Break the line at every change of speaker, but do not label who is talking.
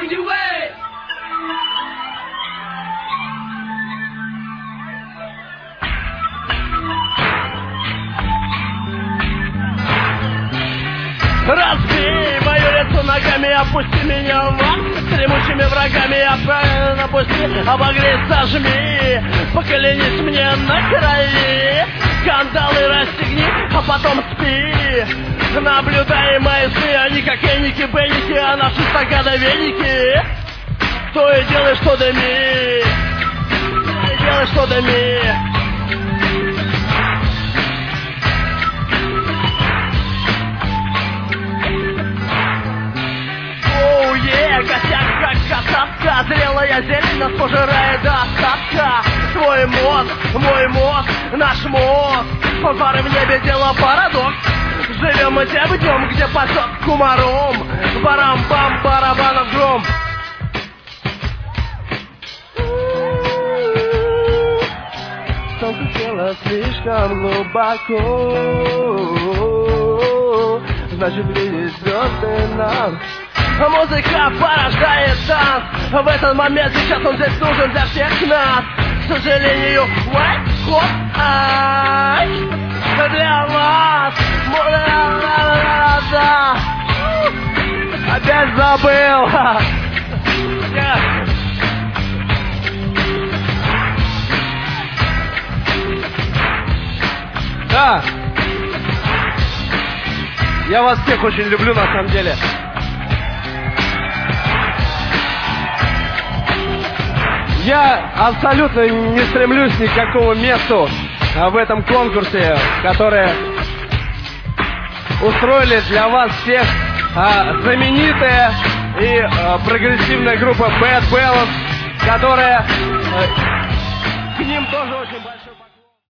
the way.
Разбей мое лицо ногами, опусти меня в ад. С дремучими врагами я правильно пусти. Обогрей, сожми, поклянись мне на крови. Скандалы расстегни, а потом спи. Наблюдай мои сны, они как эники-беники, а наши стакановеники. То и делай, что дыми, то и делай, что дыми. Косяк, как касатка, зрелая зелень нас пожирает до остатка. Твой мозг, мой мозг, наш мозг, фанфары в небе, дело парадокс. Живем мы тем днем, где поток кумаром, барам-бам, барабанов гром. Солнце село слишком глубоко, значит видеть звезды нам. Музыка порождает танц. В этот момент сейчас он здесь нужен для всех нас. К сожалению, white hot ice для вас. Опять забыл. Да. Я вас всех очень люблю на самом деле. Я абсолютно не стремлюсь ни к какому месту в этом конкурсе, который устроили для вас всех знаменитая и прогрессивная группа Bad Balance, которая к ним тоже очень большой...